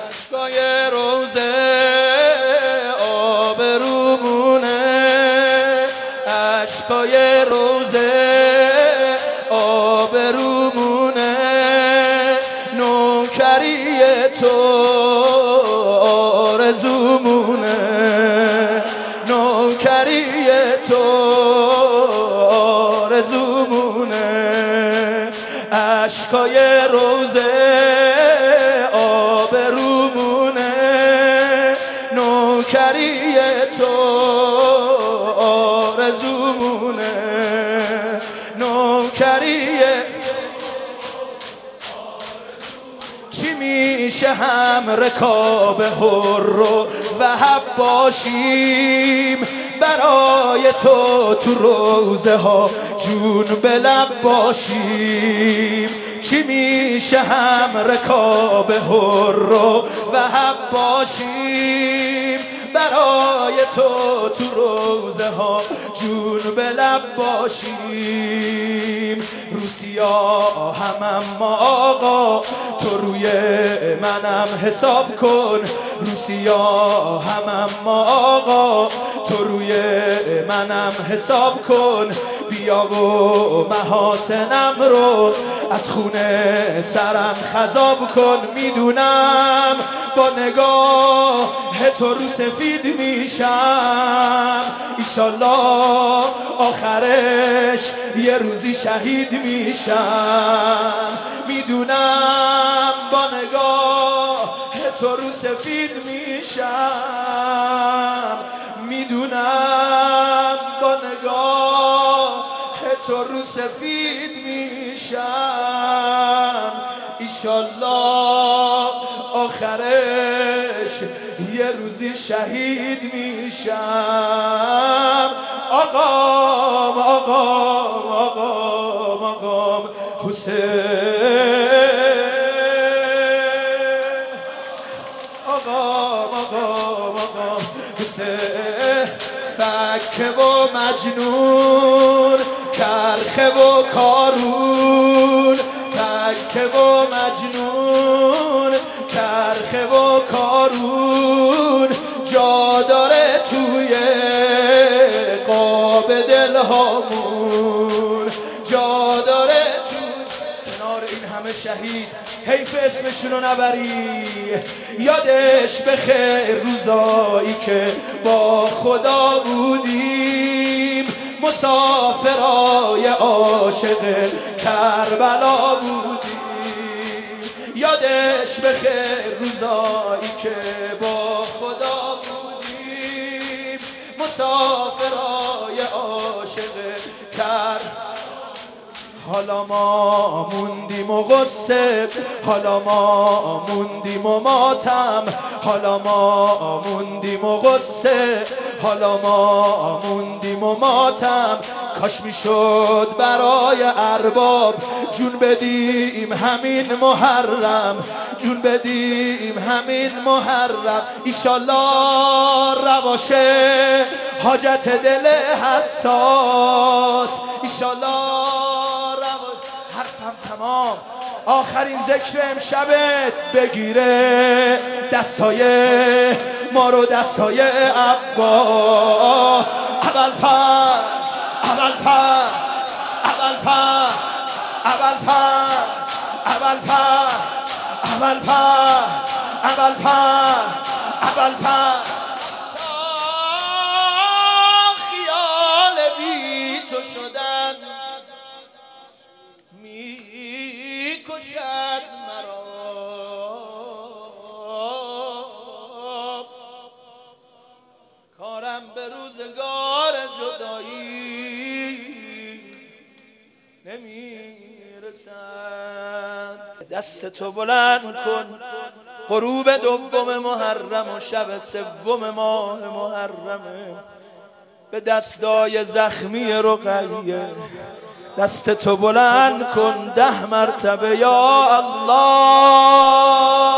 اشکای روزه آبرومونه، اشکای روزه آبرومونه، نوکری تو آرزومونه، نوکری تو آرزومونه، اشکای روزه آبرومونه، نوکری تو آرزومونه، نوکری. چی میشه هم رکاب حر و وهب باشیم، برای تو روزه ها جون به لب باشیم. چی میشه هم رکاب حر و وهب باشیم، برای تو روزه ها جون به لب باشیم. روسیا هم آقا تو روی منم حساب کن، روسیا هم آقا تو روی منم حساب کن. بیا و محاسنم رو از خونه سرم خضاب کن. میدونم با نگاه تو رو سفید میشم، ایشالله آخرش یه روزی شهید میشم. میدونم با نگاه تو رو سفید میشم، میدونم با نگاه تو رو سفید میشم، ایشالله آخرش یه روزی شهید میشم. آقام آقام آقام آقام حسین، آقام آقام آقام حسین. فکه و مجنون، کرخه و کارون، فکه و مجنون، کرخه و کارون، جا داره توی قاب دلهامون، جا داره تو کنار این همه شهید. حیف اسمشونو نبری، یادش بخیر روزایی که با خدا بودیم، مسافرای عاشق کربلا بودیم. یادش بخیر روزایی که با خدا بودیم، مسافرای عاشق کربلا. حالا ما موندیم و غصه، حالا ما موندیم و ماتم، حالا ما موندیم و غصه، حالا ما موندیم و ماتم. کاش میشد برای ارباب جون بدیم همین محرم، جون بدیم همین محرم. ایشالله رواشه حاجت دل حساس، ایشالله حرفم تمام. آخرین ذکر امشبت بگیره دستای ما رو، دستای عبا. ابوالفضل ابوالفضل ابوالفضل ابوالفضل ابوالفضل ابوالفضل ابوالفضل ابوالفضل. خیال بی تو شدن میکشد مرا، کارم به روزگار جدایی نمیرسد. دست تو بلند کن، غروب دوم محرم و شب سوم ماه محرمه، به دستای زخمی رقیه دست تو بلند کن 10 مرتبه یا الله.